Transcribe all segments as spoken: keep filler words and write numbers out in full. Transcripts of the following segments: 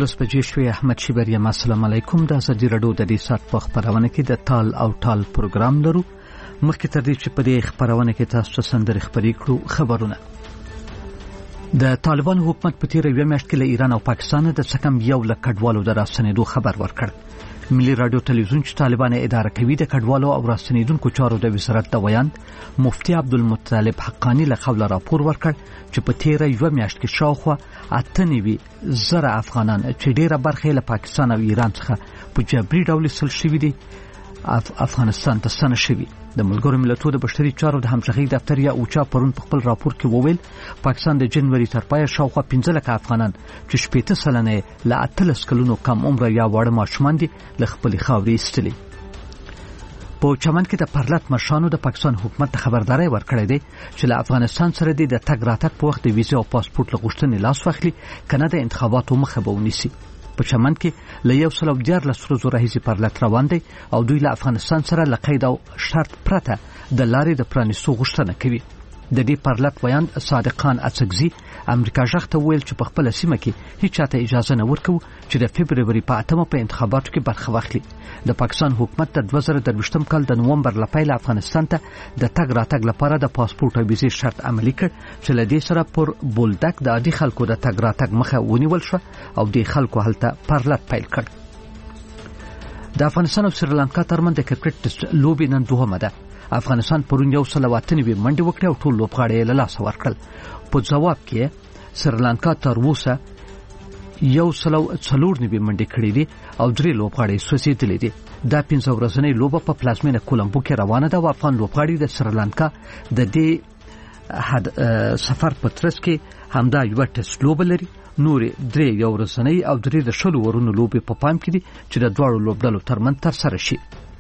دولس بجې شوې. احمد شیبر یم. السلام علیکم. د ازادي راډیو د دې سات په خبرونه کې د تال او ټال پروګرام لرو. مخکې تر دې چې په دې خبرونه کې تاسو ته سندرې خبرې کړو. خبرونه د طالبان حکومت په تیر یو میاشت کې له ایران او پاکستان د څخه یو لک کډوالو د راستنېدو خبر ورکړ. ملي رادیو ټلویزیون چې طالبان اداره کوي د کډوالو او راستنېدونکو چارو د وزارت د ویان مفتي عبدالمطلب حقانی له قوله راپور ورکړ چې په تیر یو میاشت کې شاوخوا اته نوي زره افغانان چې ډیره برخه له پاکستان او ایران څخه په جبري ډول سل شوي دي اف افغانستان ته ستنه شوي. د ملګرو ملتونو د بشري چارو د همغږي دفتر یا اوچا پرون په خپل راپور کې وویل پاکستان د جنوري تر پایه شاوخوا پنځه لک افغانان چې شپږ سلنه له اتلس کلونو کم عمر یا واړه ماشومان دي له خپل خاورې ایستلي. په چمن کې د پرلط مشانو د پاکستان حکومت ته خبرداري ورکړې ده چې له افغانستان سره د تګ راتګ په وخت د ویزه او پاسپورت لغوښتنې لاس واخلي کنه د انتخاباتو مخه به ونیسي. په چمن کې له یو سل او دیارلس ورځو راهیسې پرلط روان دی او دوی له افغانستان سره له قید او شرط پرته د لارې د پرانیستو غوښتنه کوي. د دې پرلط ویان صادقان اڅکزي امریکا ژغ ته ویل چې په خپل سیمه کې هیڅ چاته اجازه نه ورکو چې د فبرवरी په اتمه په انتخاباتو کې برخه واخلي. د پاکستان حکومت د دوه زره درویشتم کال د نومبر لپاره افغانستان ته د تګ راتګ لپاره د پاسپورت او ویزې شرط عملي کړ چې له دې سره پر بولدک د عادي خلکو د تګ راتګ مخه ونیول شو او د خلکو هلته پرلط پیل کړ. د افغانستان او سریلانکا ترمنځ د کرکټ لوبې نن دوهمه ده. افغانستان پرون یو سل واتنوي منډه وکړه او ټول لوبغاړي له لاسه ورکړل. په جواب کې سریلانکا تر اوسه یو سل څلور نوي منډه کړې دي او درې لوبغاړي سوځېدلې دي. دا پنځه ورځنۍ لوبه په پلازمینه کولمبو کې روانه ده او افغان لوبغاړي د سریلانکا د دې سفر په ترڅ کې همدا یو ټیسټ لوبه لري. نور درې یو ورځنۍ او درې د شلو ورونو لوبې په پام کې دي چې د دواړو لوبډلو ترمنځ ترسره شي.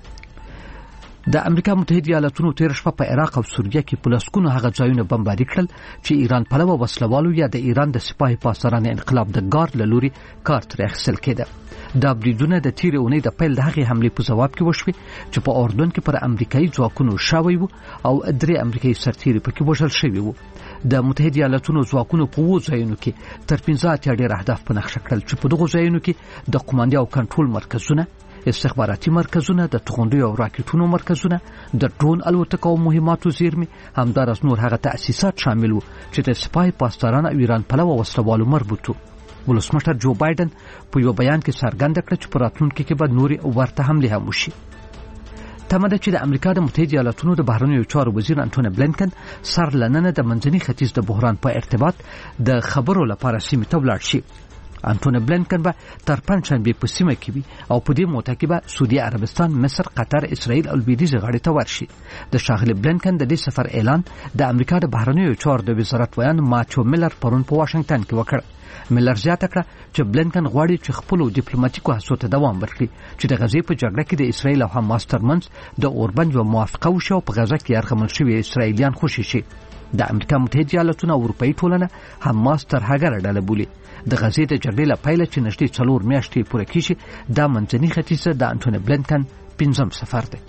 د امریکا متحده ایالاتونو تیر شپه په عراق او سوریه کې پولیسونو هغه ځایونه بمباري کړل چې ایران پلوه وسلوالو یا د ایران د سپاه پاسداران انقلاب د ګارد له لوري کار ترې اخیستل کېده. دا بریدونه د تیر اونۍ د پیل د هغې حملې په جواب کې وشوې چې په اردن کې پر امریکایي ځواکونو شاوی وو او درې امریکایي سرتیري پکې وژل شوي وو. د متحده ایالاتونو ځواکونو په وو ځایونو کې تر پنځه اتیا ډېر اهداف په نښه کړل چې په دغو ځایونو کې د قوماندې او کنټرول مرکزونه، استخباراتي مرکزونه، د توغندیو او راکټونو مرکزونه، د ډرون الوتکو او مهماتو زیرمې، همدارس نور هغه تأسیسات شامل وو چې د سپاه پاسداران او ایران پلوه وسلوالو مربوط وو. ولسمشر جو بایدن په یو بیان کې څرګنده کړه چې په راتلونکي کې به نورې ورته حملې هم وشي. تمه ده چې د امریکا د متحده ایالاتونو د بهرنیو چارو وزیر انټونی بلینکن سر لننه د منځني ختیځ د بحران په ارتباط د خبرو لپاره سیمې ته ولاړ شي. انټونی بلینکن به تر پنځشنبه په سیمه کې وي او په دې موده کې به سعودي عربستان، مصر، قطر، اسرائیل او لویدیځ غاړې ته ورشي. د ښاغلي بلینکن د دې سفر اعلان د امریکا د بهرنیو چارو د وزارت ویان ماچو میلر پرون په واشنگټن کې وکړ. میلر زیاته کړه چې بلینکن غواړي چې خپل ډیپلوماټیکو هڅو ته دوام ورکړي چې د غزې په جګړه کې د اسرائیل او حماس ترمنځ د اوربند یو موافقه وشي او په غزه کې یرغمل شوي اسرائیلیان خوشي شي. د امریکا متحده ایالاتونو او اروپایي ټولنه حماس تر هغه ډله بولي. د غزې د جګړې له پیله چې نږدې څلور میاشتې پوره کیږي دا منځني ختیځ د انټونی بلینکن پنځم سفر دی.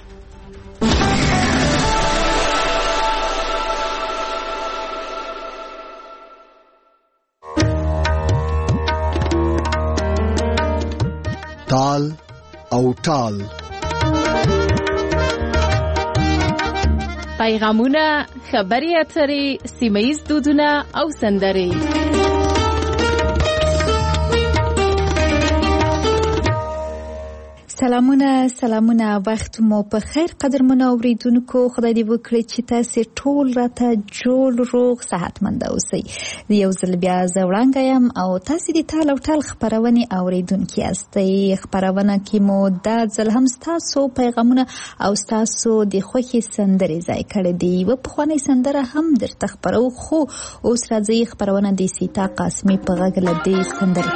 تال او ټال پیغامونه، خبري اترې، سیمه‌ییز دودونه او سندرې. سلامونه سلامونه وخت مو په خیر قدرمن اوریدونکو. خدای دې وکړي چې تاسو ټول راته جوړ روغ صحتمند اوسئ. یو ځل بیا زه وړاندې یم او تاسو دې ټال او ټال خبرونه اوریدونکو یاستئ. خبرونه کې مو دا ځل هم تاسو پیغامونه او تاسو د خوښي سندرې ځای کړې دي. و په خوانې سندره هم درته خبرو خو اوس راځي خبرونه د سیتا قاسمي په غږ له دې سندرې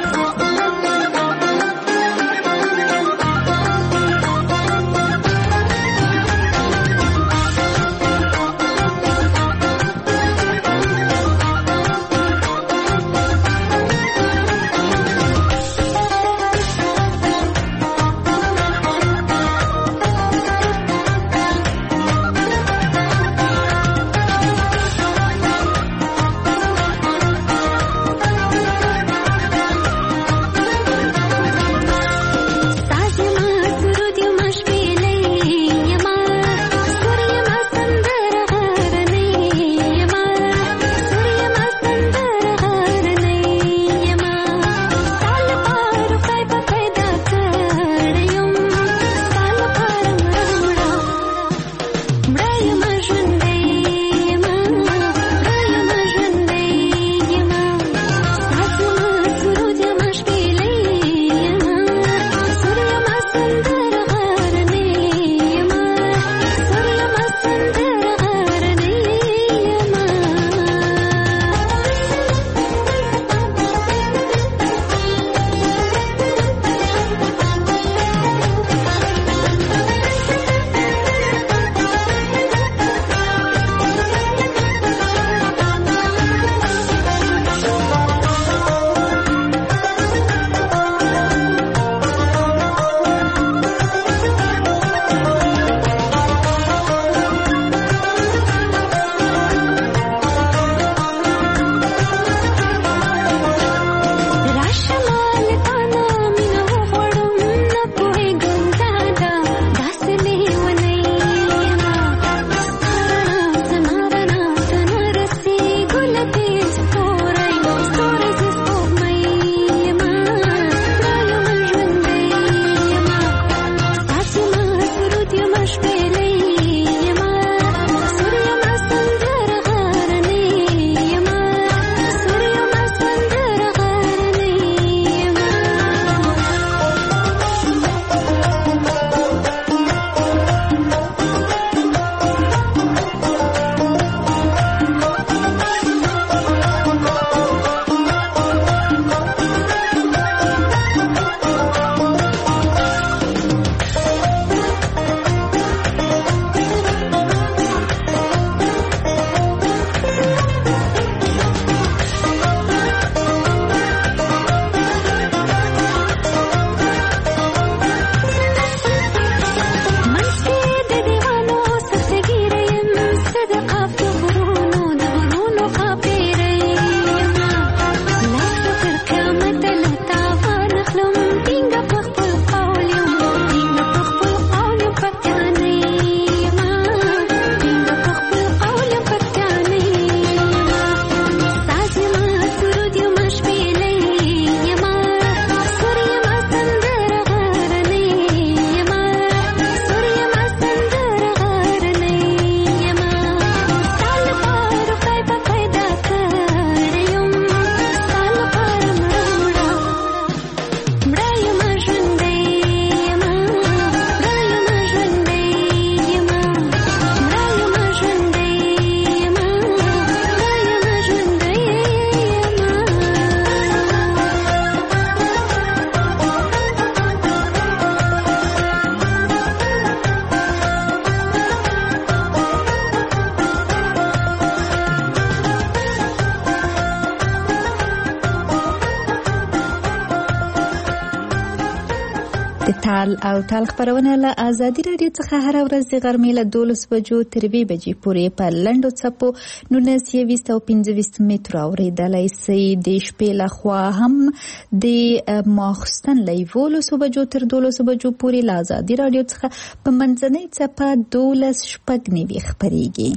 تال او تال خبرونه له ازادي رادیو څخه هر ورځ د غرمې له دولس بجو تر دوه بجې پورې په لنډو څپو نولس یویست او پنځه ویشت متره اورېدلی سئ. د شپې لخوا هم د ماخستن له یولسو بجو تر دولسو بجو پورې له ازادي رادیو څخه په منځنۍ څپه دولس شپږ نوي خپرېږي.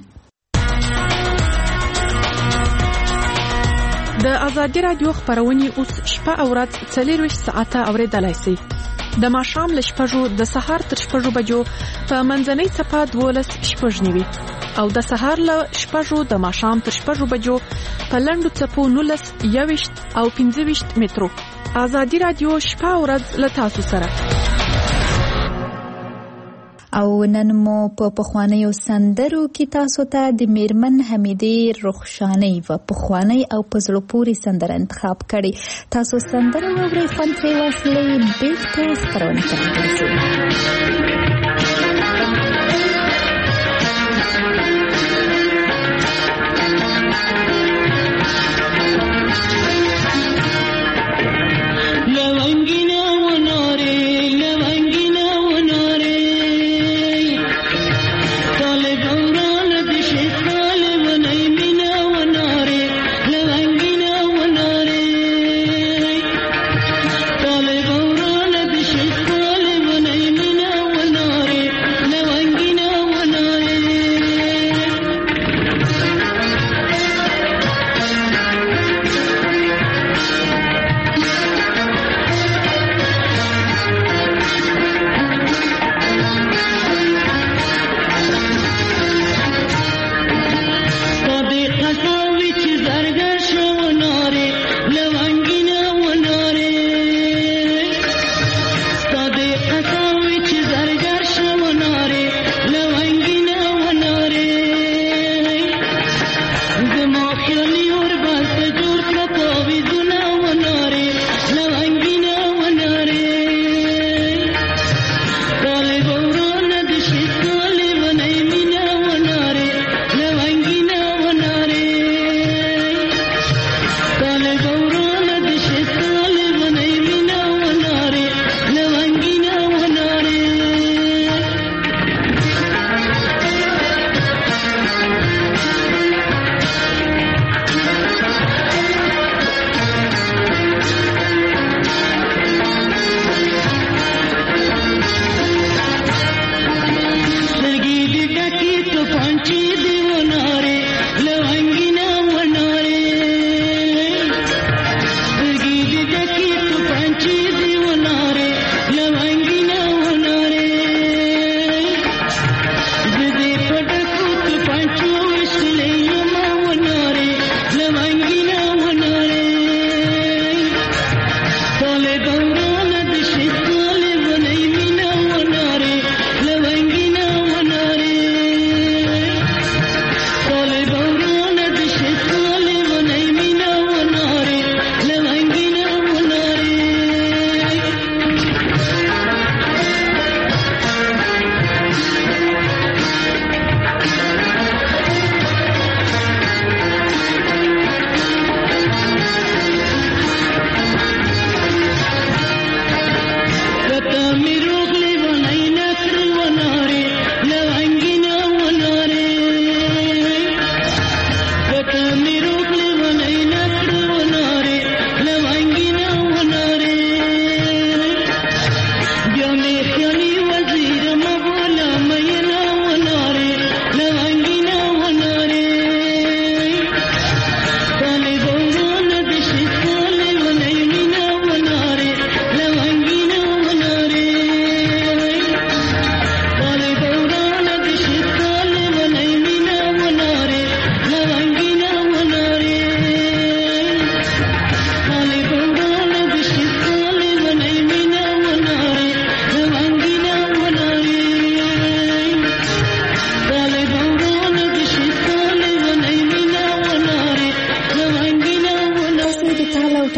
د ازادي رادیو خبرونه اوس شپه او ورځ څلور ساعته اوریدلای شئ. د ماښام له شپږو د سهار تر شپږو بجو په منځنۍ څپه دولس شپږ نوي او د سهار له شپږو د ماښام تر شپږو بجو په لنډو څپو نولس یویشت او پنځه ویشت مترو. ازادي رادیو شپه او ورځ له تاسو سره. او نن مو په پخوانیو سندرو کې تاسو ته د میرمن حمیدې رخشانۍ و پخوانی او په زړه پورې سندره انتخاب کړي. تاسو سندره واورئ، خوند ترې واخلئ، بیرته خپرونه ته راځو. Tale gaurana de shekale manai mina wana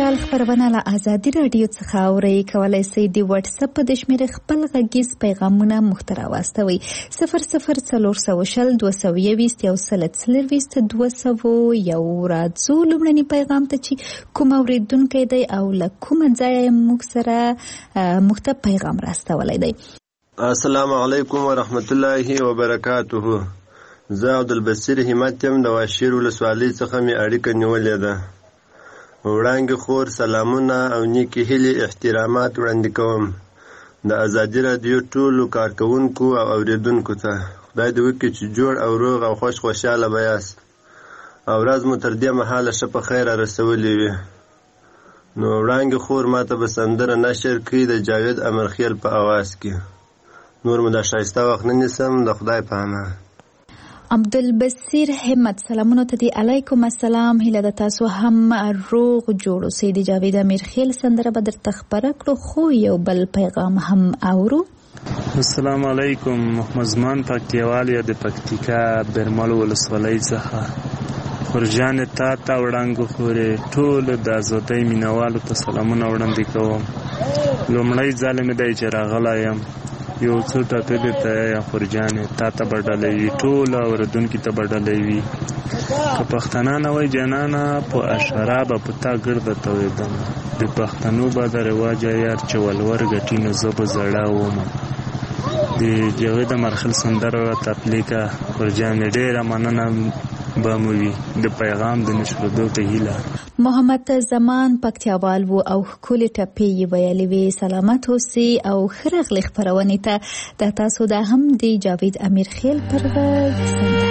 اوټال خبرونه له آزادي رادیو څخه اورئ. کولی شئ د واتس اپ د شمېرې خپل غږیز پیغامونه موږ ته راواستوئ. صفر صفر څلور سوه شل دوه سوه یویشت یو سل څلرویشت دوه سوه یو. راځو لومړني پیغام ته چې کوم اورېدونکی دی او له کومه ځایه موږ سره موږ ته پیغام راستولی دی. السلام علیکم ورحمت الله وبرکاته. زه عبدالبصیر همت یم د واشیر ولسوالۍ څخه مې اړیکه نیولې ده. وړانګې خور سلامونه او نیکې هیلې احترامات وړاندې کوم د ازادي راډیو ټولو کارکوونکو او اوریدونکو ته. خدای دې وکړي چې جوړ او روغ او خوش خوشحاله به یاست او ورځ مو تر دې مهاله ښه په خیر رسولې وي. نو وړانګې خور ماته به سندره نشر کړي د جاوید امرخیل په اواز کې. نور مو دا ښایسته وخت نه نیسم. د خدای په امان. عبدالبصیر همت سلامونو ته دی. علیکم السلام. هیله د تاسو هم روغ جوړ اوسئ. د جاوید امیرخیل سندره به درته خپره کړو، خو یو بل پیغام هم اورو. السلام علیکم. محمد زمان پکتیوال یا د پکتیکا برمل ولسوالۍ څخه. خورجان تا ته وړانګو خورې ټول د ازادۍ مینوالو ته سلامونه وړاندې کوم. لومړی ځل مې دی چې راغلی یم. یو څو ټاپې ته یا خورجانې تا ته به ډالۍ وي، ټول اورېدونکي ته به ډالۍ وي. که پښتانه نه وای جانانه په اشاره به په تا ګرده تویېدم. د پښتنو به د رواجه یار چې ولور ګټي نو زه به زړه ومه. د جاوید امرخیل سندره راته پلې کړه خورجانې. ډېره مننه به مو وي د پیغام د نشرېدو په هیله. محمد زمان پکتیاوال و او ښکلې ټپې یې ویلې وې. سلامت اوسئ او ښه راغلئ خپرونې ته. د تاسو دا هم د جاوید امیرخیل پر غږ سندره.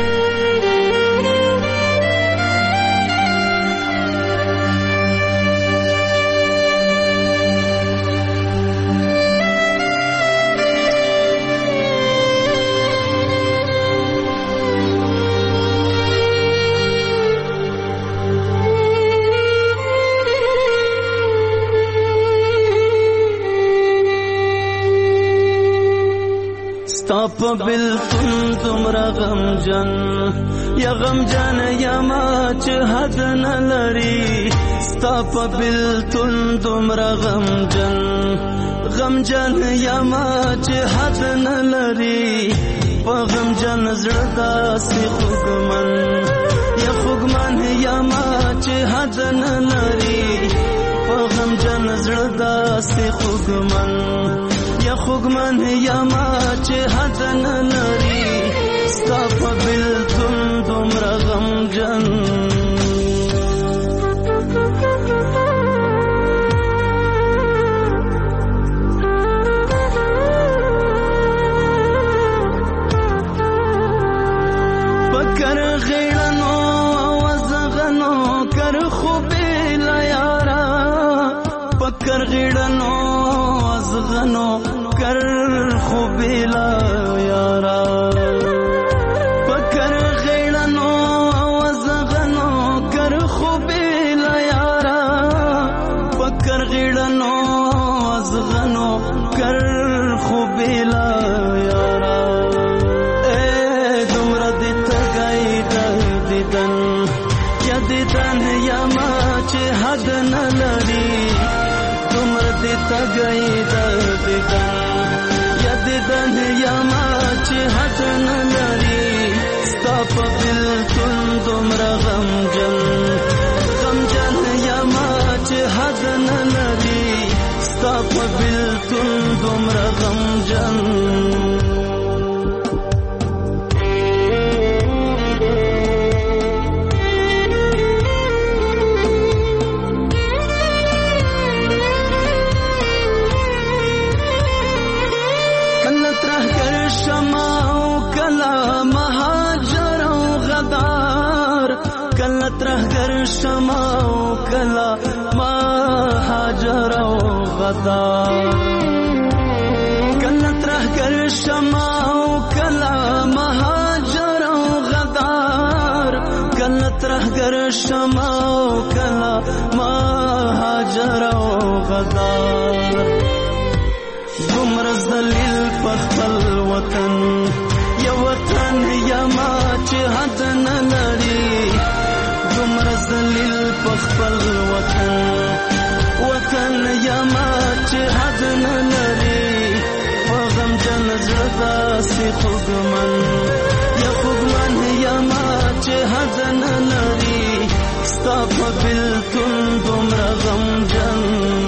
تاپ بالکل تمرا غم جن یا غم جن یا ماچ حد نہ لڑی. تاپ بالکل تمرا غم جن غم جن یا ماچ حد نہ لڑی. په غم جن زړه سی خوګمن یا خوګمن یا ماچ حد نہ لڑی. په غم جن زړه سی خوګمن یا خوګمن یا ما چې حد نه لري. ستا په بېلتون دومره غمجن پکر غیړنو وزغنو کر خوبې لا یارا. پکر غیړنو وزغنو کر خوبیلا یارا. پکر غیړنو وزغنو کر خوبیلا یارا. پکر غیړنو وزغنو کر خوبیلا یارا. اے دومره دې تګای د دیدن یا دیدن یا ما چې حد نه لري. دومره دې تګای د دیدن دیدن یا ما چې حد نه لري. ستا په بېلتون دومره غمجن غمجن یا ما چې حد نه لري. ستا په بېلتون دومره غمجن ترهګر شمع او کلا مهاجر او غدار. کله ترهګر شمع او کلا مهاجر او غدار. کله ترهګر شمع او کلا مهاجر او غدار. دومره ذلیل په خپل وطن یا وطن یا ما چې حد نه لري. دومره ذلیل په خپل وطن خوږمن یا خوږمن یما چې حد نه لري ستا په بېلتون دومره غمجن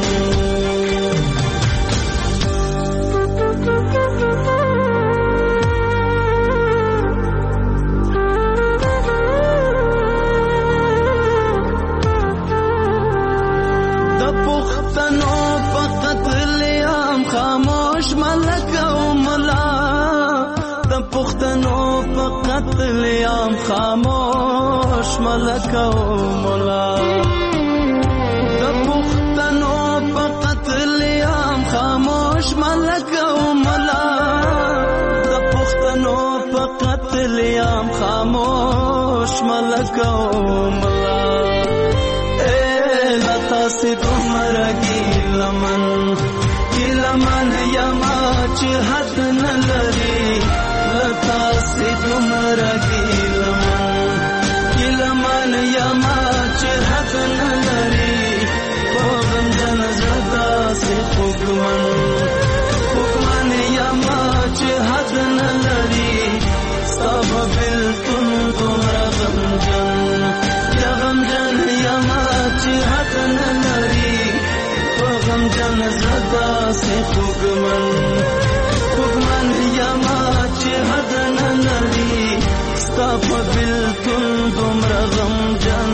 لیام خاموش ملک و مولا د پښتنو په قتل لیام خاموش ملک و مولا د پښتنو په قتل لیام خاموش ملک و مولا اے لتا سي تمہارا ګیلمن ګیلمن یما چې حد نه لري لتا سي تمہارا ګیلمن ګیلمن یما چې حد نه لري په غمجن زړه سي خوږمن خوږمن یما چې حد نه لري ستا په بېلتون دومره غمجن یا غمجن یما چې حد نه لري په غمجن زړه سي خوږمن خوږمن یما چې حد نه لري ستا په بېلتون دومره غمجن.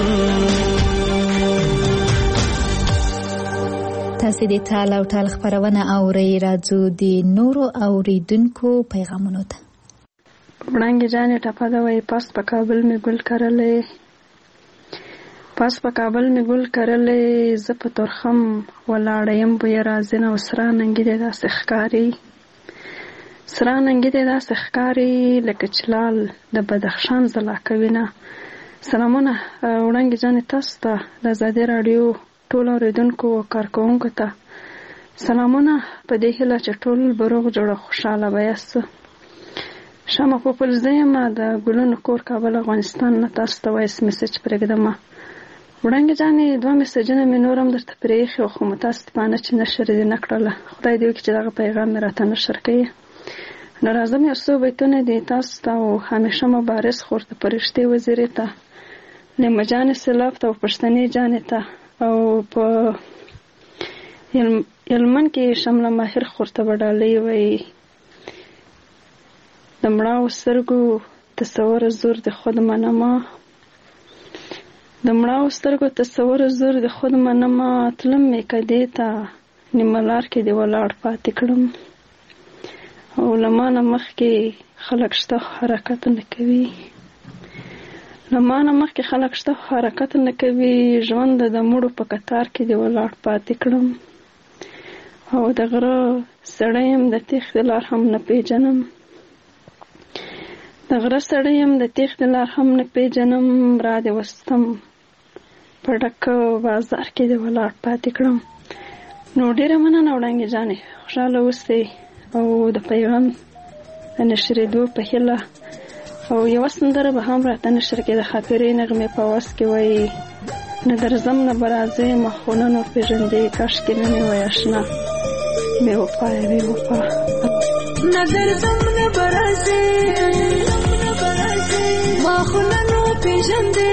تاسې د ټال او ټال خپرونه اورئ. راځو د نورو اوریدونکو پیغامونو ته. وړانګې جانې ټپه ده وایي پاس په کابل مې ګل کرلی پاس په کابل مې ګل کرلی زه په تورخم ولاړه یم بویه راځي نه او سره ننګي دی داسې ښکاري سره ننګي دی داسې ښکاري لکه چې لال د بدخشان ځلا کوي نه. سلامونه وړانګې جانې تاسو ته د ازادي راډیو ټول اورېدونکو او کارکوونکو ته سلامونه په دې هیله چې ټول به روغ جوړه خوشحاله به یاست. شمه پوپل زه یم د ګلونو کور کابل افغانستان نه تاسو ته وایس میسج پرېږدمه. وړانګې جانې دوه میسجونه مې نور هم درته پرېښي خو متاسفانه چې نشر دې نه کړله. خدای دې وکړي چې دغه پیغام مې راته نشر کوي. نو راځم یو څو بیتونه دې تاسو ته او همیشه مبارز خور ته فرښتې وزیرې ته نیمه جانې سلاب ته او پښتنې جانې ته او په یلمن کې شمله ماهر خور ته به ډالۍ وایي د مړاو سترګو تصور زور د خود منمه د مړاو سترګو تصور زور د خود منمه تلم مې کدې ته نیمه لار کې دې ولاړ پاتې کړم او له مانه مخکې خلک شته خو حرکت نه کوي له مانه مخکې خلک شته خو حرکت نه کوي ژوند د مړو په کتار کې دې ولاړ پاتې کړم او د غره سړی یم د تېښتې لار هم نه پیژنم د غره سړی یم د تېښتې لار هم نه پیژنم را دې وستم په ډکه بازار کې دې ولاړ پاتې کړم. نو ډېره مننه وړانګې جانې خوشحاله اوسئ او د پیغام د نشرېدو په هیله او یوه سندره به هم راته نشر کې د خاطرې نغمې په آواز کې وایي نه درځم نه به راځې ما خو نه نور پېژندې کاشکې نه مې وایي اشنا بې وفایه بې وفا نه درځم نه به راځې ما خو نه نور پېژندې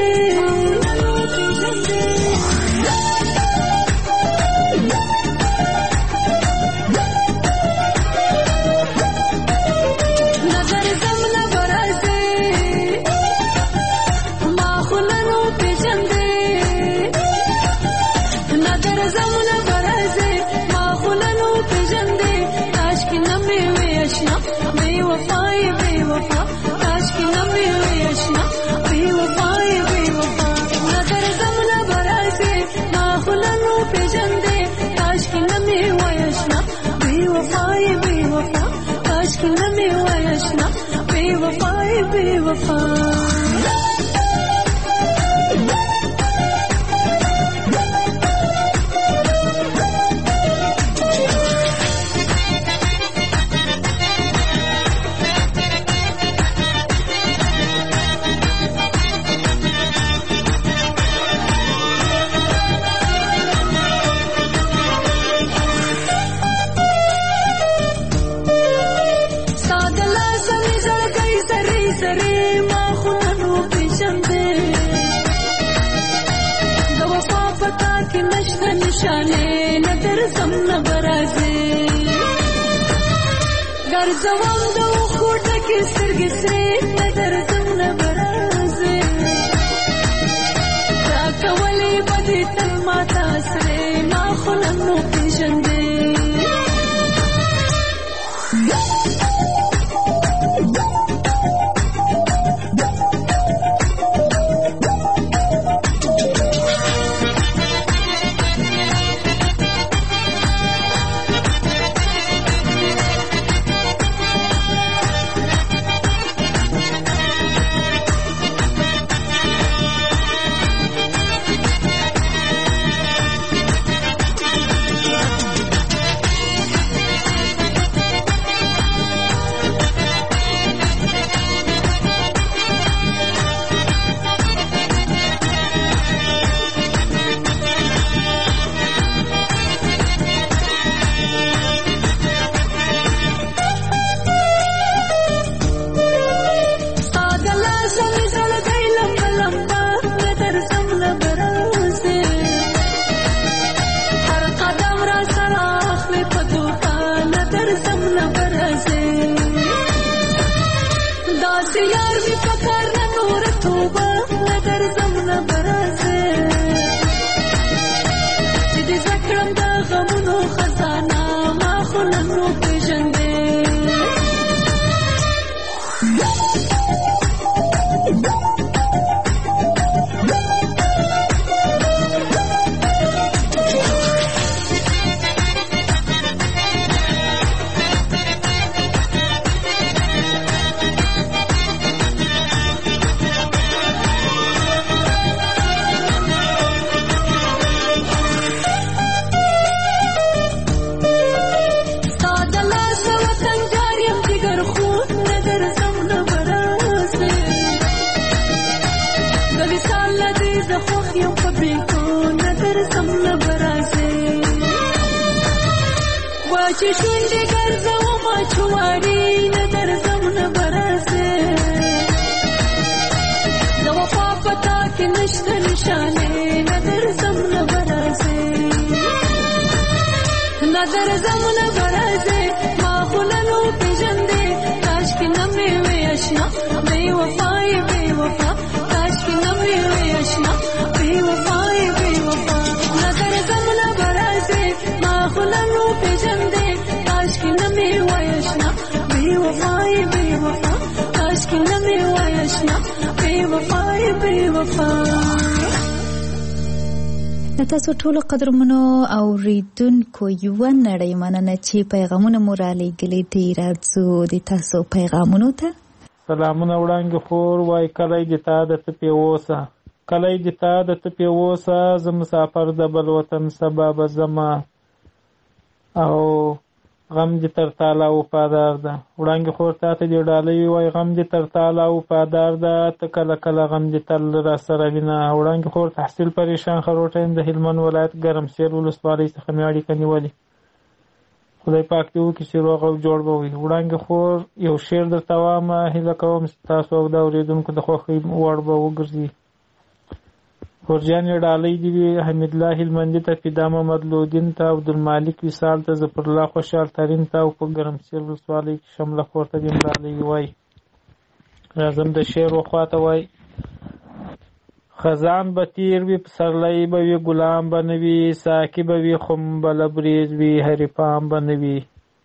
ساده لازمي نشته نشانه ندر زم نبرازه ګرځوم د خوټه کې سترګې سرې ندر زم نبرازه تا کولې بدې تل ماته سرې ما خو نو پیژندې یار می پکر نور توبه ندر زمنا برازه چې دې زکړم د غمونو خزانه ما خو نو پیژندې یو په بیتو ندر زم نبرازه واچې شونډې ګرځوم چواري ندر زم نبرازه د وفا پتا کې نشته نشانه ندر زم نبرازه ندر زم نبرازه ما خو نو پیژندې کاش کې نه مې وې اشنا بې وفای بې وفا کاش کې نه مې وې اشنا بے وفای بے وفا نظر زمنا برازے ما خلنو پیجندے کاش کی نمی ویشنا بے وفای بے وفا کاش کی نمی ویشنا بے وفای بے وفا. تاسو ټول قدرمنو اوریدونکو یو نړۍ مننه چې پیغامونه مو را لېږلي دي. راځو د تاسو پیغامونو ته. سلامونه وړاندې خور وای کلی د تا د تپې اوسه کلی د تا د تپې اوسه زه مسافر د بل وطن سبا به زما او غم دې تر تاله وفادار ده. وړاندې خور تا ته دې ډالۍ وای غم دې تر تاله وفادار ده ته کله کله غم دې تل را سره وینه. وړاندې خور تحصیل پریشان خروټین د هلمند ولایت ګرمسیر ولسوالۍ څخه مې اړیکه نیولې. خدای پاک دې وکړي چې روغ او جوړ به وي. وړاندې خور یو شعر درته وامه هیله کوم چې تاسو او د اورېدونکو د خوښۍ وړ به وګرځي. خورجانې ډالۍ دې وي حمید الله هلمندي ته، فدا محمد لودین ته، عبدالمالک وصال ته، ظفر الله خوشحال ترین ته او په ګرمسیر ولسوالۍ کې شمله خور ته دې ډالۍ وای. راځم د شعر وخوا ته وای. خزان به تیر وي پسرلی به وي ګلان به نه وي ساقي به وي خم به لبریز وي حریفان به نه وي.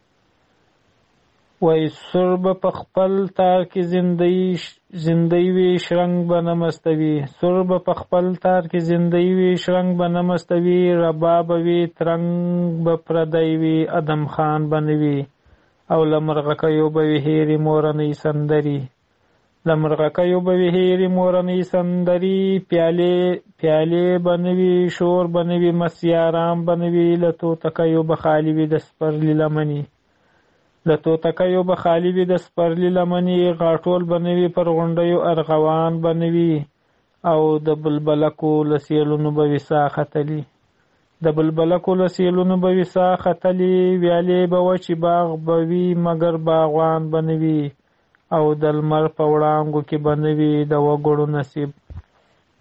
وای سر به په خپل تار کې زندۍ وي شرنګ به نه مستوي. سر به په خپل تار کې زندۍ وي شرنګ به نه مستوي. ربا به وي ترنګ به پردی وي ادم خان به نه وي. او له مرغکیو به وي هېرې مورنۍ سندرې. له مرغکیو به وي هېرې مورنۍ سندرې. پیالې پیالې به نه وي شور به نه وي مسیاران به نه وي. له توتکیو به خالي وي د سپرلي لمنې. له توتکیو به خالي وي د سپرلي لمنې. غاټول به نه وي پر غونډیو ارغوان به نه وي. او د بلبلکو له سیلونو به وي ساه ختلي. د بلبلکو له سیلونو به وي ساه ختلي. ویالې به وچې باغ به وي مګر باغوان به نه وي. او د لمر په وړانګو کې به نه وي د وګړو نصیب.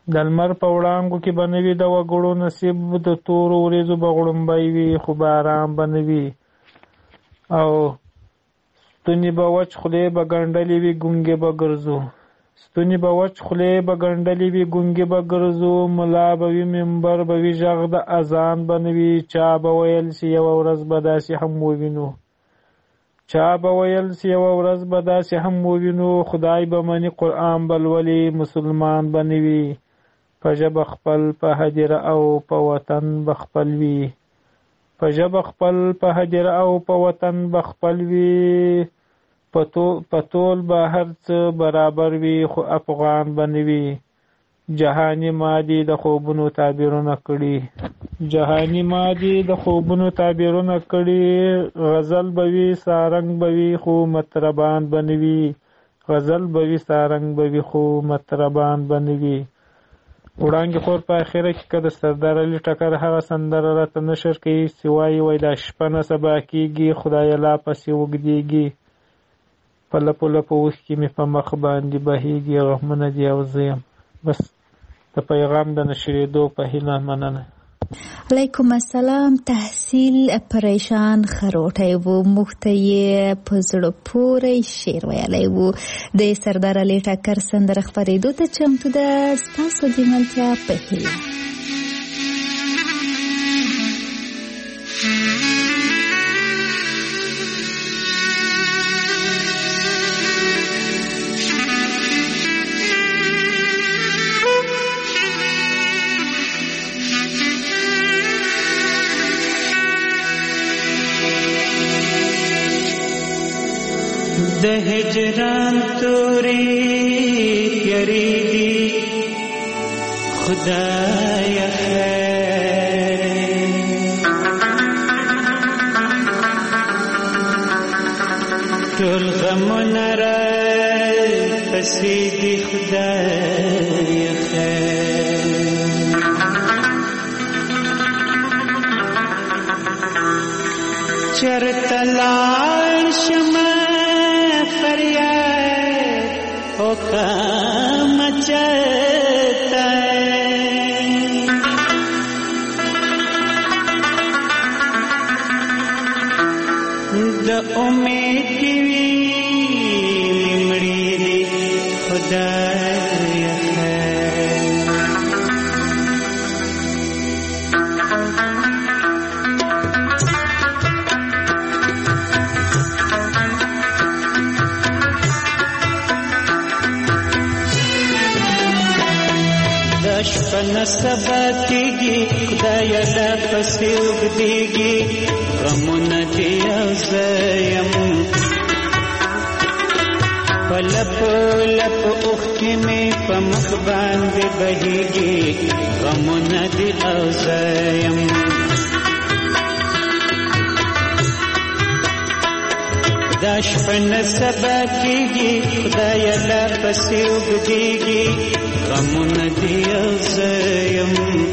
د لمر په وړانګو کې به نه وي د وګړو نصیب، د تورو وریځو به غړومبی وي خو باران به نه وي، او ستوني به وچ خولې به ګنډلې وي ګونګې به ګرځو. ستوني به وچ خولې به ګنډلې وي ګونګې به ګرځو، ملا به وي منبر به وي غږ د اذان به نه وي. چا به ویل چې یوه ورځ به داسې هم ووینو، چا به ویل چې یوه ورځ به داسې هم ووینو، خدای به مني قرآن به لولي مسلمان به نه وي. په ژبه خپل په هدیره او په وطن به خپل وي، په ژبه خپل په هدیره او په وطن به خپل وي. په ټول به هر څه برابر وي خو افغان به نه وي. جهاني مادي د خوبونو تعبیرونه کړي، جهاني مادي د خوبونو تعبیرونه کړي. غزل به وي سارنګ به وي خو مطربان به نه وي، غزل به وي سارنګ به وي خو مطربان به نه وي. وړانګې خور په اخره کې که د سردار علي ټکر هغه سندره راته نشر کوي چې وایي وایي دا شپه نه سبا کېږي، خدایه لا پسې اوږدېږي، په لپو لپو اوښکې مې په مخ باندې بهېږي، غمونه دي او زه یم. بس د پیغام د نشرېدو په هیله، مننه. علیکم السلام. تحصیل پریشان خروټی و، موږ ته یې په زړه پورې شعر ویلی و. د سردار علي ټکر سندره خپرېدو ته چمتو ده، ستاسو د ملتیا په هیله. د هجران تورې تیارې دي خدای خیر، ټول غمونه را پسې دي خدای خیر. چرته لاړ شمه فریاد او کام چاہتا ہے، د امید کی وی مړی دی خدای خیر. شپه سبا کېږي خدایه لا پسې اوږدېږي، غمونه دي او زه یم په لپو لپو اوښکې مې په مخ باندې بهېږي، غمونه دي او زه یم. دا شپه نه سبا کېږي خدایه لا پسې اوږدېږي، غمونه دي او زه یم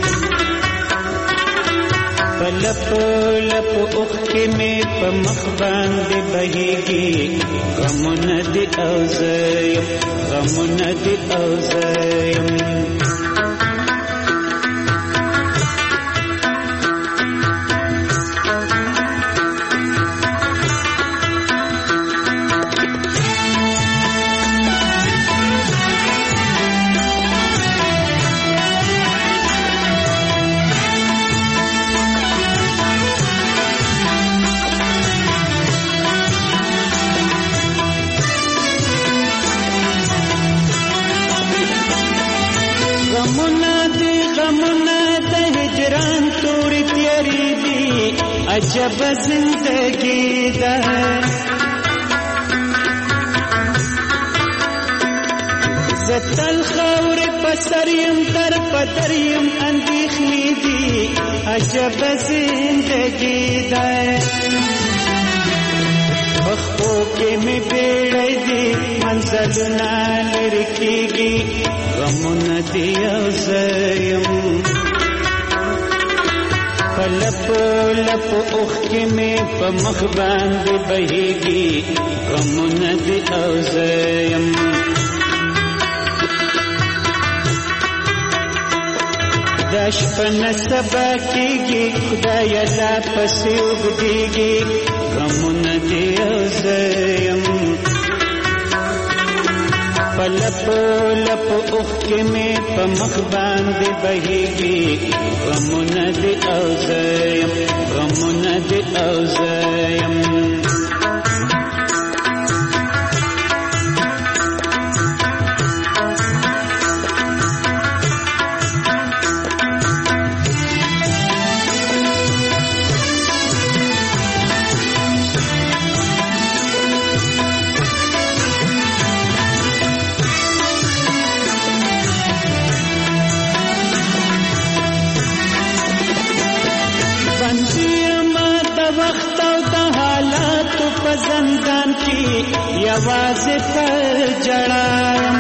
په لپو لپو اوښکې مې په مخ باندې بهېږي، غمونه دي او زه یم، غمونه دي او زه یم. عجب زندگی ده زتل خور پسر یم در پدر یم اندیخنی دی، عجب زندگی ده مخبو کې می بیړی دی منزلونه لرې کېږي، غمونه دي او زه یم په لپو لپو اوښکې مې په مخ باندې بهېږي، غمونه دي او زه یم. دا شپه نه سبا کېږي خدایه لا پسې اوږدېږي غمونه دې او زه یم په لپو لپو اوښکې مې په مخ باندې بهېږي غمونه دې او زه یم غمونه دې او زه یم زندان کی یوازې پر جړایم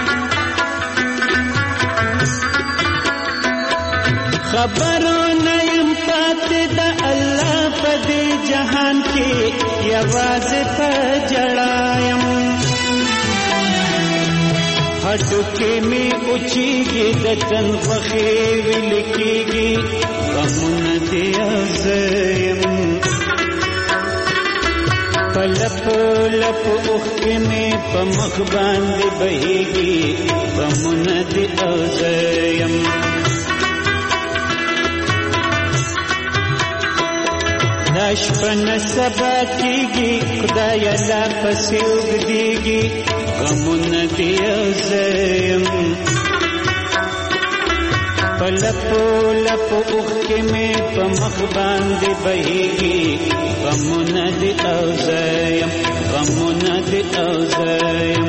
خبرونه یم پاتې د الله په دې جهان کې یوازې پر جړایم هډوکې مې اوچېږي د تن خوښې ویل کېږي غمونه دې او زه یم په لپو لپو اوښکې مې په مخ باندې بهېږي غمونه دې او زه یم دا شپه نه سبا کېږي خدایه لا پسې اوږدېږي غمونه دې او زه یم په لپو لپو اوښکې مې په مخ باندې بهېږي غمونه دې او زه یم غمونه دې او زه یم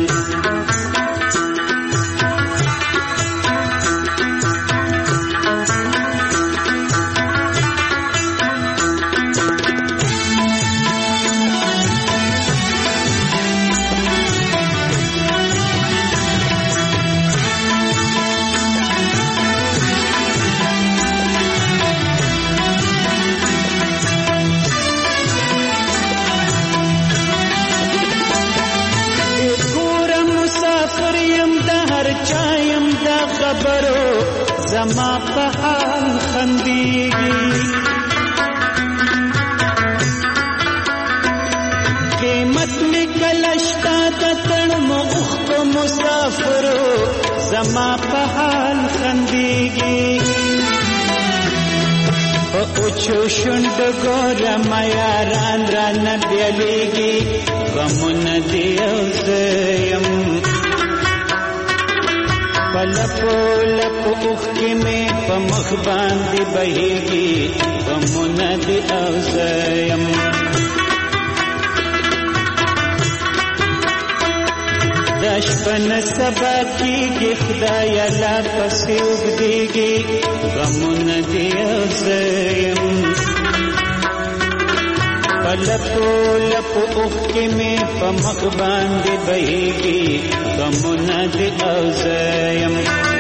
زما په حال خندېږي قیمت مې کله شته د تړمو اوښکو مسافرو زما په حال خندېږي په اوچو شونډو ګوره میاران رانه بیلیږي غمونه دې او زه یم په لپو لپو اوښکې مې په مخ باندې بهېږي غمونه دې او زه یم دا شپه نه سبا کېږي خدایه لا پسې اوږدېږي غمونه دې او زه یم په لپو لپو اوښکې مې په مخ باندې بهېږي غمونه دې او زه یم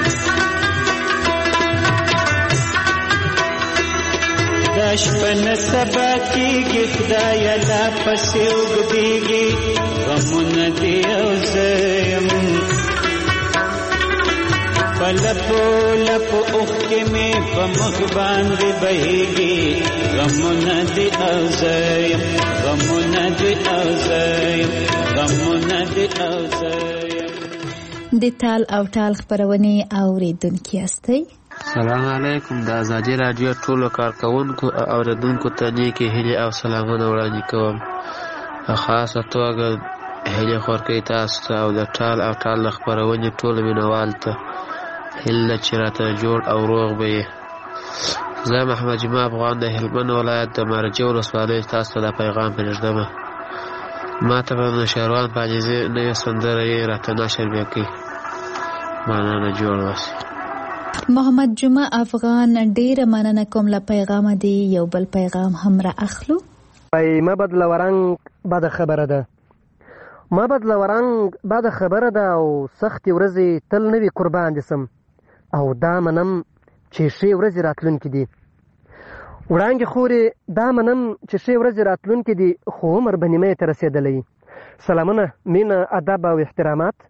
دا شپه نه سبا کېږي خدایه لا پسې اوږدېږي غمونه دې او زه یم په لپو لپو اوښکې مې په مخ باندې بهېږي غمونه دې او زه یم غمونه دې او زه یم غمونه دې او زه یم د تال او ټال خپرونې اورېدونکي یاستئ سلام علیکم د ازادي راډیو ټولو کارکوونکو او اورېدونکو ته نیکې هیلې او سلامونه وړاندې کوم په خاصه توګه هیلې خورکوي تاسو ته او د ټال او ټال خپرونې ټولو مینوال ته هیله چې راته جوړ او روغ به یې زه محمد جمعه افغان د هلمند ولایت د مارجې ولسوالۍ تاسو ته دا پیغام پرېږدمه ما ته به نوشیروان په عاجزي نوې سندره یې راته نشر بیا کوي مننه جوړ اوسئ محمد جمعه افغان ډیره مننه کوم له پیغامه دی یو بل پیغام هم را اخلو ما بدله ورنګ بده خبره ده ما بدله ورنګ بده خبره ده او سختې ورځې تل نه وي قربان دې سم او دا منم چې ښې ورځې راتلونکې دي وړانګې خورې دا منم چې ښې ورځې راتلونکې دي خو عمر به نیمه ته رسېدلی سلامونه مینه ادب او احترامات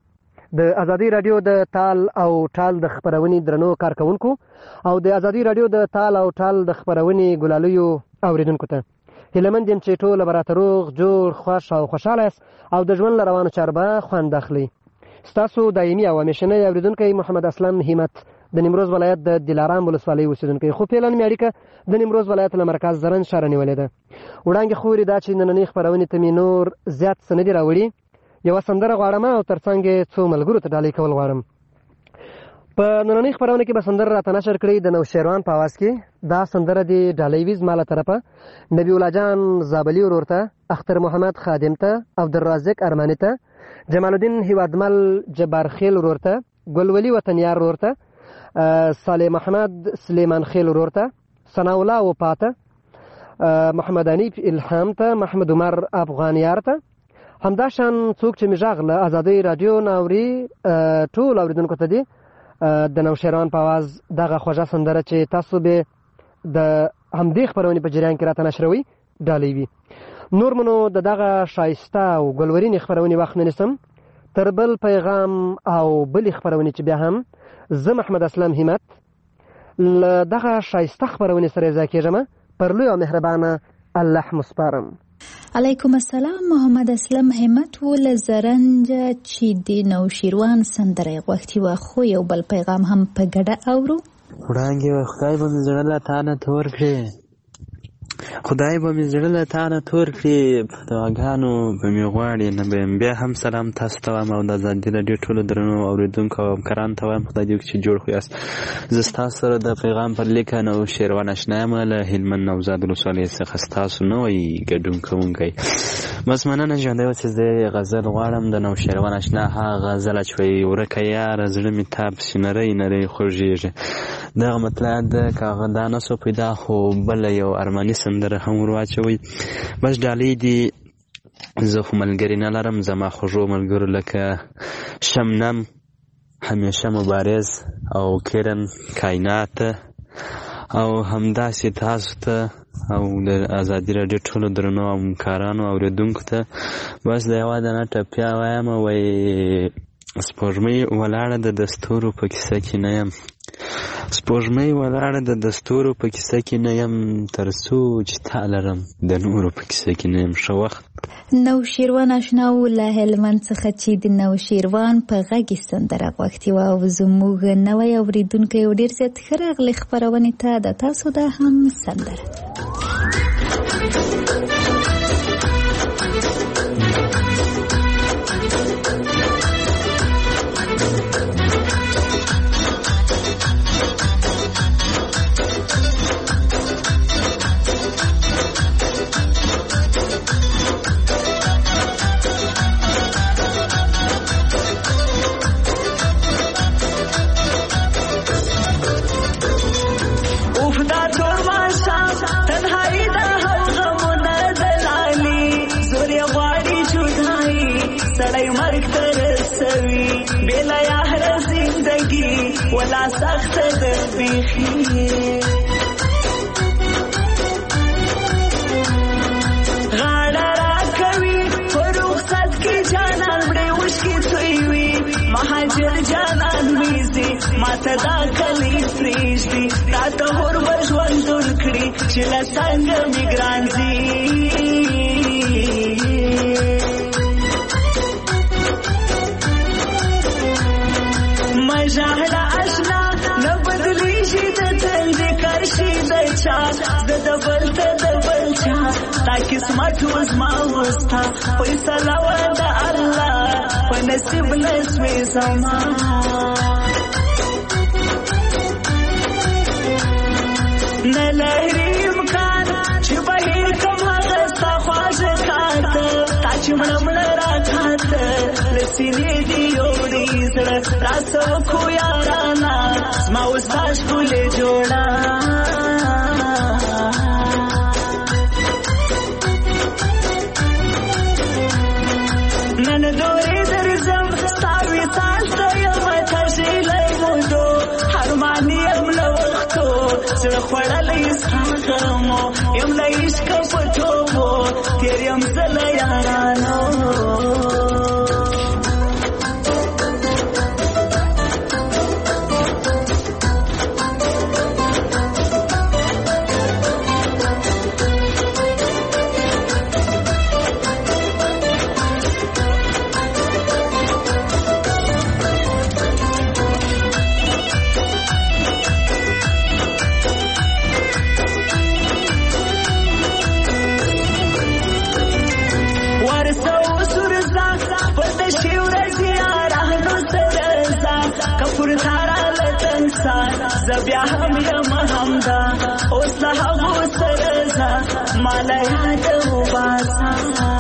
د ازادي رادیو د تال او ټال د خبرونې درنو کارکونکو او د ازادي رادیو د تال او ټال د خبرونې ګلالیو اوریدونکو ته هیلمند یم چې ټول براتروغ جوړ خوش او خوشاله او د ژوند روانو چاربه خوند اخلي. ستاسو دایمي او همیشنی اوریدونکی محمد اسلم همت د نیمروز ولایت د دلارام ولسوالۍ اوسیدونکی. خو پیلن مې اړیکه د نیمروز ولایت له مرکز زرن ښار نیولې ده. وړاندې خوري دا چې نننۍ خبرونې ته مې نور زیات څه نه دي راوړي. یوه سندره غواړم او ترڅنګ یې څو ملګرو ته ډالۍ کول غواړم. په نننۍ خبرونه کې به سندره راته نشر کړي د نوشیروان په اواز کې. دا سندره د ډالۍ ویز ما له طرفه نبی الله جان زابلي ورور ته، اختر محمد خادم ته، عبدالرازق ارماني ته، جمال الدین هیوادمل جبار خیل ورور ته، ګلولي وطنیار ورور ته، صالح محمد سلیمان خیل ورور ته، ثناء الله وپاته، محمد انیف الهام ته، محمد عمر افغانیار ته، همداشان څوک چې مې غږ له ازادۍ رادیو نه اوري ټول اوریدونکو ته دي د نوشیروان په اواز دغه خوږه سندره چې تاسو به د همدې خبرونې په جریان کې راته نشروي ډالۍ وي. نور منو د دغه ښایسته او ګلورینې خبرونې وخت نه نیسم. تر بل پیغام او بلې خبرونې چې بیا هم زه محمد اسلم همت له دغه ښایسته خبرونې سره ځای کېږم. پر لوی او مهربانه الله مسپارم. علیکم السلام. محمد اسلم همت و له زرنج چې د نوشیروان سندره غوښتي وه، خو یو بل پیغام هم په ګډه اورو. وړانګې خدای به مې زړه له تا نه تور کړي، خدای به مې زړه له تا نه تور کړي، په دعاګانو به مې غواړي. نه به یم بیا هم سلام تاسو ته وایم او د ازادي راډیو ټولو درنو اورېدونکو او همکارانو ته وایم خدای دې وکړي چې جوړ خو یاست. زه ستاسو سره د پیغام پر لیکه نوشیروان اشنا یم له هلمند نوزاد ولسوالۍ څخه ستاسو نوی ګډون کوونکی. بس مننه ژوندی اوسې. زه غزل غواړم د نوشیروان اشنا، هغه غزله چې وایي ورکه یاره زړه مې تاب سي نری نری خوږېږي. دغه مطلب ده که هغه دا نه سو پیدا، خو بله یو ارماني سندره هم ور واچوئ. بس ډالۍ دي. زه خو ملګري نه لرم، زما خوږو ملګرو لکه شمنم، همیشه مبارز او کرن کائنات او همداسې تاسو ته او د ازادي راډیو ټولو درنو او همکارانو اورېدونکو ته بس د یوه دانه ټپیا وایم. وایي سپوږمۍ ولاړه د دستورو په کیسه کې نه یم، سپوږمۍ ولاړه د دستورو په کیسه کې نه یم، تر څو چې تا لرم د نورو په کیسه کې نه یم. ښه وخت. نوشیروان اشنا و له هلمند څخه چې د نوشیروان په غږ سندره غوښتي وه او زموږ نوی اورېدونکی او ډېر زیات ښه راغلی خپرونې ته. د تاسو دا هم سندره. ولا سخت در بیخی غاړه را کوي فروغ صد کی جانان وړي وشکی توي مهاجر جانان ویزي ماته دا کلی پریږدي تا ته هور ژوندون کړي چې له څنګه میګران دي مجاهده اشنا نه بدلیږي د تل د کرشي د چا د دبل ته دبل چا تا قسمت وزما وستا فیصله و د الله په نصیب نسوي زما نه لري امکان چې بهیر کوم هغه ستا خواږه کاته تا چې مړه مړه راکاته له سینې دې یوړې زړه راسه وکړو یارانه زما اوس ستا ښکلې جوړه نن دورې درځم ستا وصال ته یمه تږلی مودو حرمانې یم له وختو زړه خوړلی ستا غمو یم له عشقه په توبو تېر یم زه له یارانو پر تارا لتن سار زبیا هم یم همدا اوس له هغو سره زه ماله یاد وباسه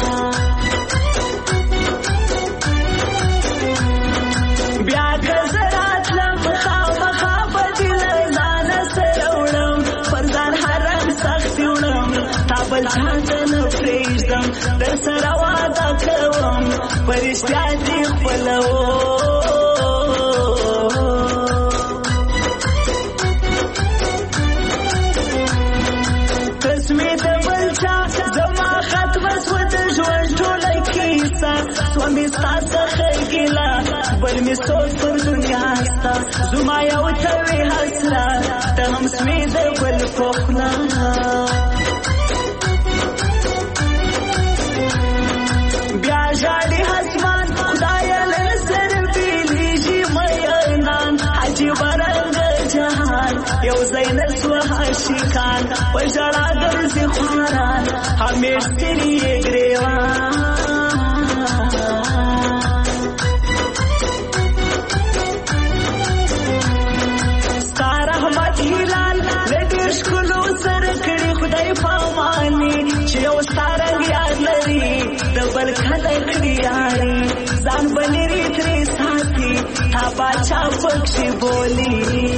بیا که زه راتلم خامخا به دې له ځانه سره وړم پر ځان حرم سختي وړم تا بل چا ته نه پرېږدم در سره واده کوم په رښتیا دې خپلوم سومی ستا څخه ګیله بل مې سوچ پر دنیا ستا زما یو توی حسره ته هم سوې د بل په خوله بیا ژاړي اسمان خدایه له سره بیلیږي مینان عجیبه رنګه جهان یو ځای نه سوه عاشقان په ژړا ګرځي خواران همیش ستړي یې ګریوان بل کله کړي یاري ځان بلري ترې ساتي تا باچا پکښې بولي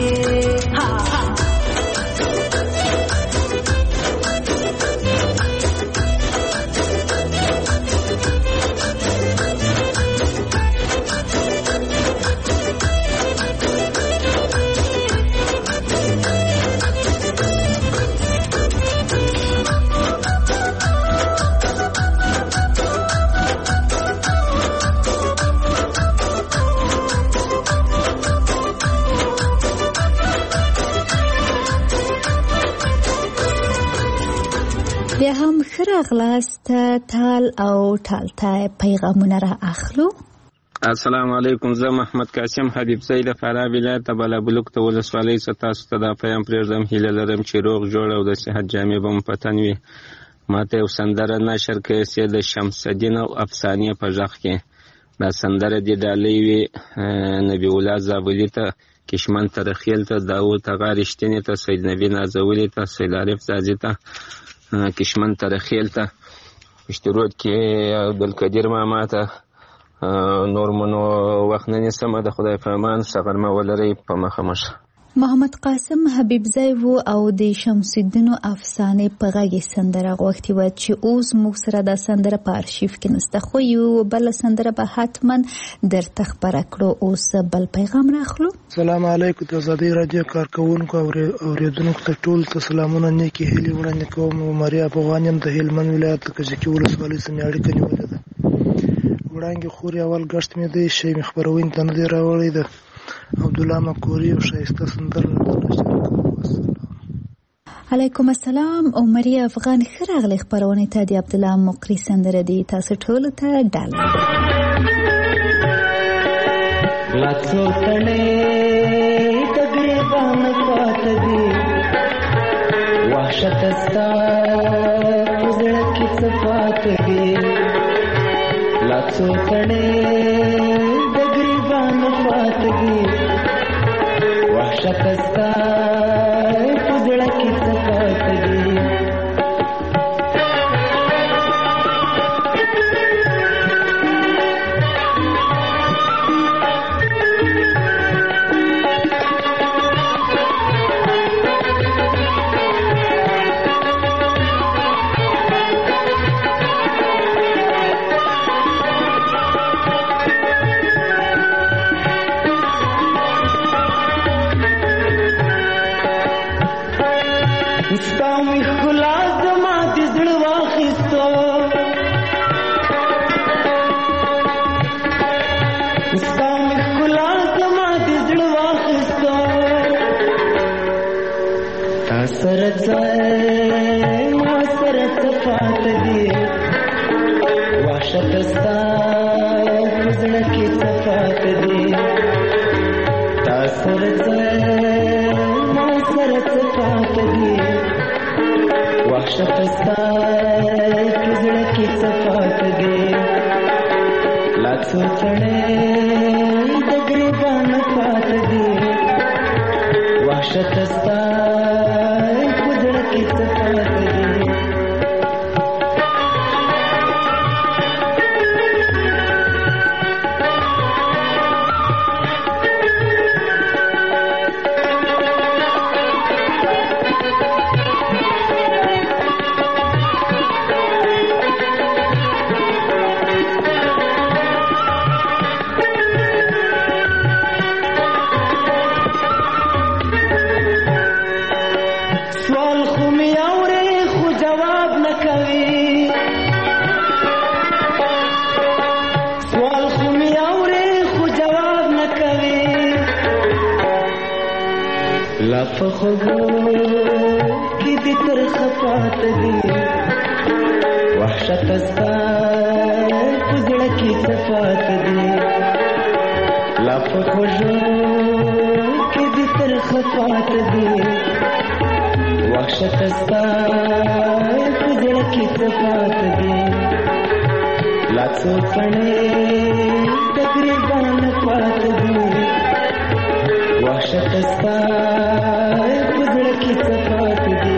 بیا هم ښه راغلاست تال او ټالته پیغامونه را اخلو. السلام علیکم، زه محمد قاسم حبیب زی له فراه ولایت بالابلوک ته ولسوالۍ څخه تاسو ته دا پیغام پرېږدم. هیله لرم چې روغ جوړ او د صحت جامې به مو په تن وي. ماته یو سندره نشر کړې چې د شمس الدین او افسانې په غږ کې دا سندره دې ډالۍ وي نبی الله زابلي ته، کشمن ترخیل ته، داود اغا رښتینې ته، سید نبی نازولي ته، سید عارف زازي ته، کشمن ترخیل ته، پشترود کې عبدالقدیر ماما ته. نور منو وخت نه نیسم، د خدای په امان سغرمه ولرئ په مخه مشه. محمد قاسم حبیب زی و او د شمس الدین افسانې په غږ سندره غوښتې وه چې اوس موږ سره دا سندره په ارشیف کې نسته، خو یو بله سندره به حتما درته خپره کړو. اوس بل پیغام راخلو. سلام علیکم. د ازادۍ راډیو کارکوونکو او اورېدونکو ته ټول ته سلامونه، نیکې هیلې وړاندې کوم. عمري افغان یم د هلمند ولایت د کجکي ولسوالۍ څخه مې اړیکه نیولې ده. وړانګې خورې اول ګشت مې دی، شی مې خپرونې ته نه دی راوړی ده. عبدالله مکوري او ښایسته سندره علیکم السلام. عمري افغان ښه راغلی خپرونې ته. د عبدالله مقري سندره دی تاسو ټولو ته ډالۍ. لا څو تڼۍ د ګریبان پاته دي، وحشت ستا په زړه کې څه پاته دي. لا څو تڼۍ د ګریبان پاته دي، وحشت ستا په زړه کې څه پاته دي. لا څو تڼۍ د ګریبان پاته دي، خوږو کې دې ترخه پاته دي وحشت ستا په زړه کې څه پاته دي لا په خوږو کې دې ترخه پاته دي وحشت ستا په زړه کې څه پاته دي لا څو کڼې تقریبا نه پاته دي وحشت ستا په زړه کې څه پاته دي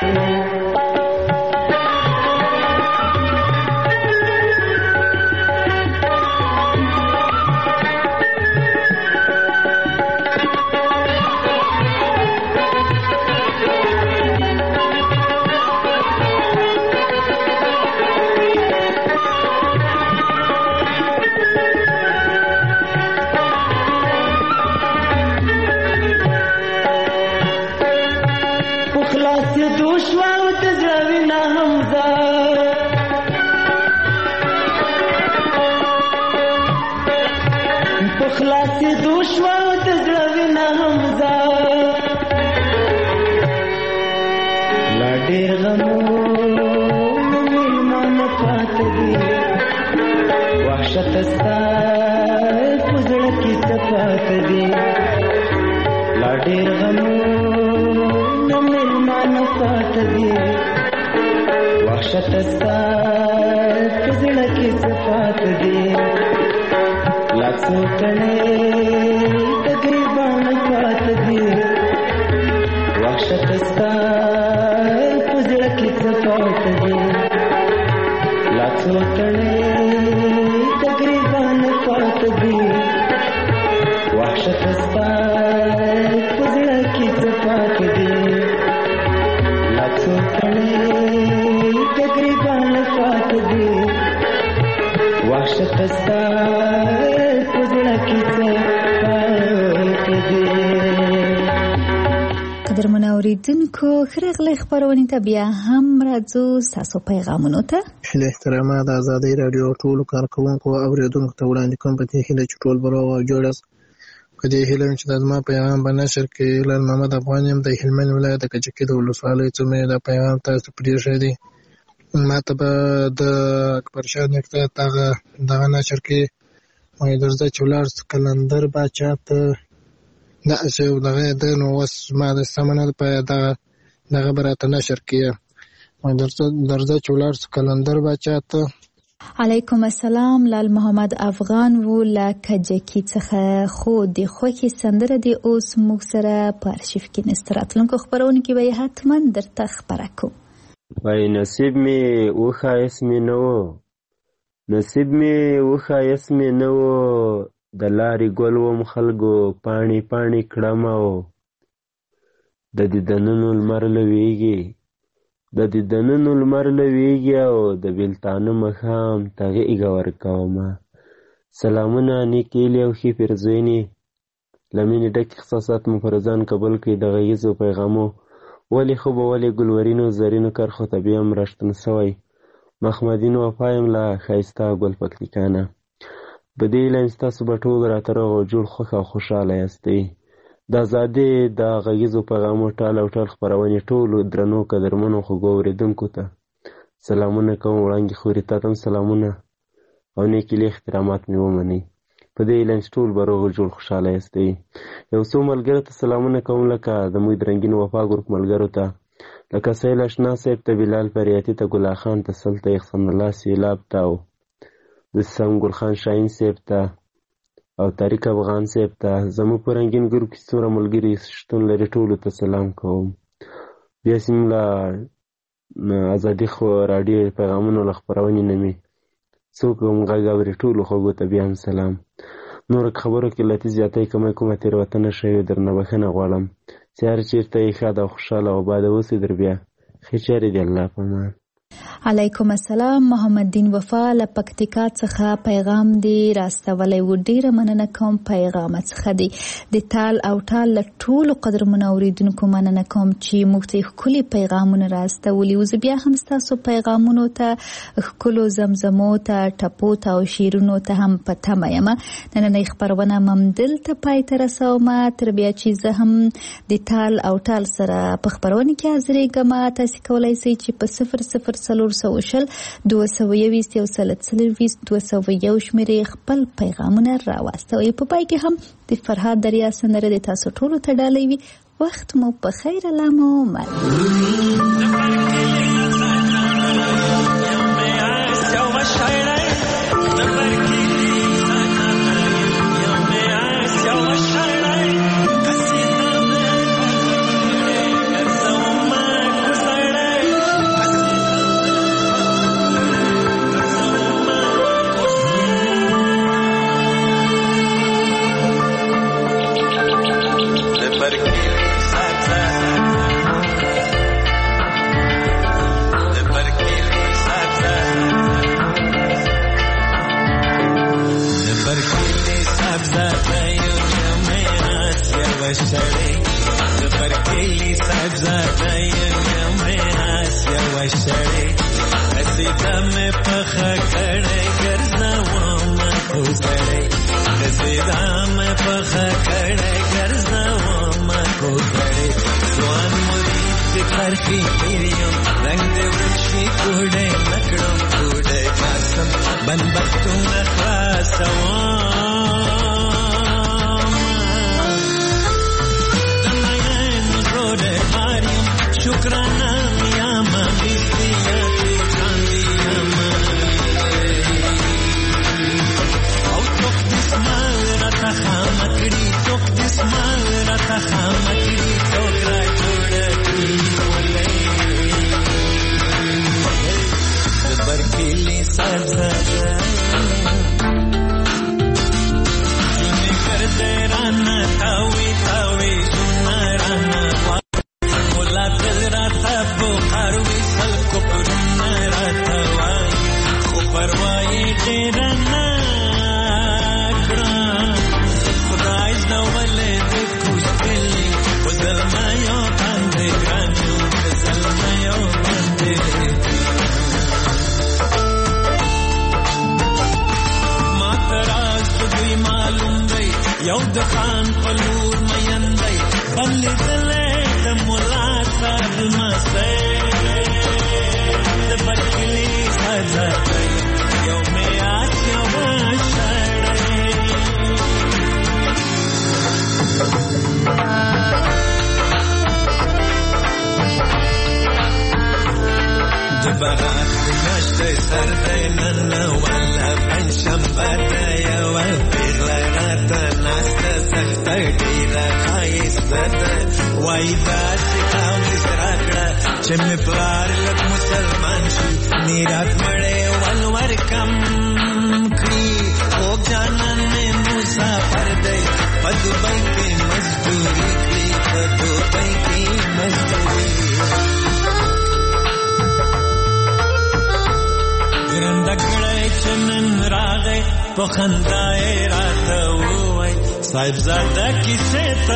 قدرمن اوریدونکو خرغله خبرونه ته بیا هم راځو تاسو پیغامونو ته له احترامه د آزادۍ رادیو ټول کارکونکو اوریدونکو ته وړاندې کوم په دې هیله چې ټول برو او جوړس په دې هیله چې د ما پیغام به نشر کې لال محمد افغان يم د هلمند ولایت د کجکي د ولسوالۍ څخه د پیغام تاسو پرې شه دي ما ته د اکبر شاه نکته دغه دغه نشر کې مې درځه چولار کلندر بچا ته دا چې دغه د نو وس ما د سمنه په دغه دغه براته نشر کې مې درځه درځه چولار کلندر بچا ته علیکم السلام لال محمد افغان و لکجکی څخه خو د خوکي سندره دی اوس موږ سره په ارشیف کې نستراتلونکو خبرونه کې به حتما درته خبره کوم وای نصیب می او خایس می نو نصیب می او خایس می نو د لارې ګل وم خلکو پاڼې پاڼې کړمو د دې دننو لمر لویږي د دې دننو لمر لویږي او د بیلتانه مخام تغه ایګور کومه سلامونه نیکیلی او ښې پیرزوینې لمینې ډک احساسات مو پر ځان قبول کړي د غیزو پیغامو ولې خو به ولې ګلورینو زرینو کرخو ته بیا هم راشتون سوی محمدین وفایم له ښایسته ګل پکتیکانه په دې هیله یم ستاسو به ټول راته روغ او جوړ خوښ او خوشحاله یاستئ د ازادۍ د غږیزو پیغامو ټال او ټال خپرونې ټولو درنو قدرمنو خوږو اورېدونکو ته سلامونه کوم وړاندې خورې تا ته هم سلامونه او نیکې احترامات مې ومنئ په دې هیله یم چې ټول به روغ او جوړ خوشحاله یاستئ یو څو ملګرو ته سلامونه کوم لکه زموږ د رنګین وفا ګروپ ملګرو ته لکه سهیل اشنا صاحب ته بلال فریاتي ته ګلا خان ته سل ته احسان الله سیلاب ته او د سم ګل خان شاهین صاحب ته او طارق افغان صاحب ته زموږ په رنګین ګروپ کې څومره ملګري شتون لري ټولو ته سلام کوم بیا سیم له ازادي خو راډیو پیغامونو له خپرونې نه مې څوک هم غږ اوري ټولو خوږو ته بیا هم سلام نور خبرو کې لتی زیاتې کومه کومه تېروتنه شوې درنه بخښنه غواړم چې هر چېرته یې ښاد او خوشحاله او آباد اوسئ در بیا ښې چارې دې الله په امان علیکم السلام. محمد دین وفا له پکتیکا څخه پیغام دی راستولی و. ډیره مننه کوم پیغام څخه دی. د تال او ټال له ټولو قدرمنو اوریدونکو مننه کوم چې موږ ته ښکلي پیغامونه راستولي. زه بیا هم ستاسو پیغامونو ته ښکلو زمزمو ته ټپو ته او شعرونو ته هم په تمه یم. نننۍ خپرونه م همدلته پای ته رسوم تر بیا چې زه هم د تال او ټال سره په خپرونه کې حاضرېږم. تاسې کولی شئ چې په صفر صفر څلور سوه شل دوه سوه یویشت یو سل څلرویشت دوه سوه یو شمېرې خپل پیغامونه راواستوئ. په پای کې هم د فرهاد دریا سندره د تاسو ټولو ته ډالۍ وي. وخت مو په خیر. الله مو مل. صاحب زاده کیسه ته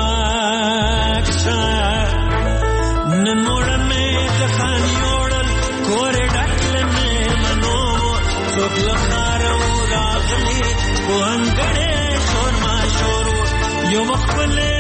واکشا نن موړ مې د خاني وړل کور ډکل مې منو څوک لخر راغلي وانګړې شور ما شور یو مخبل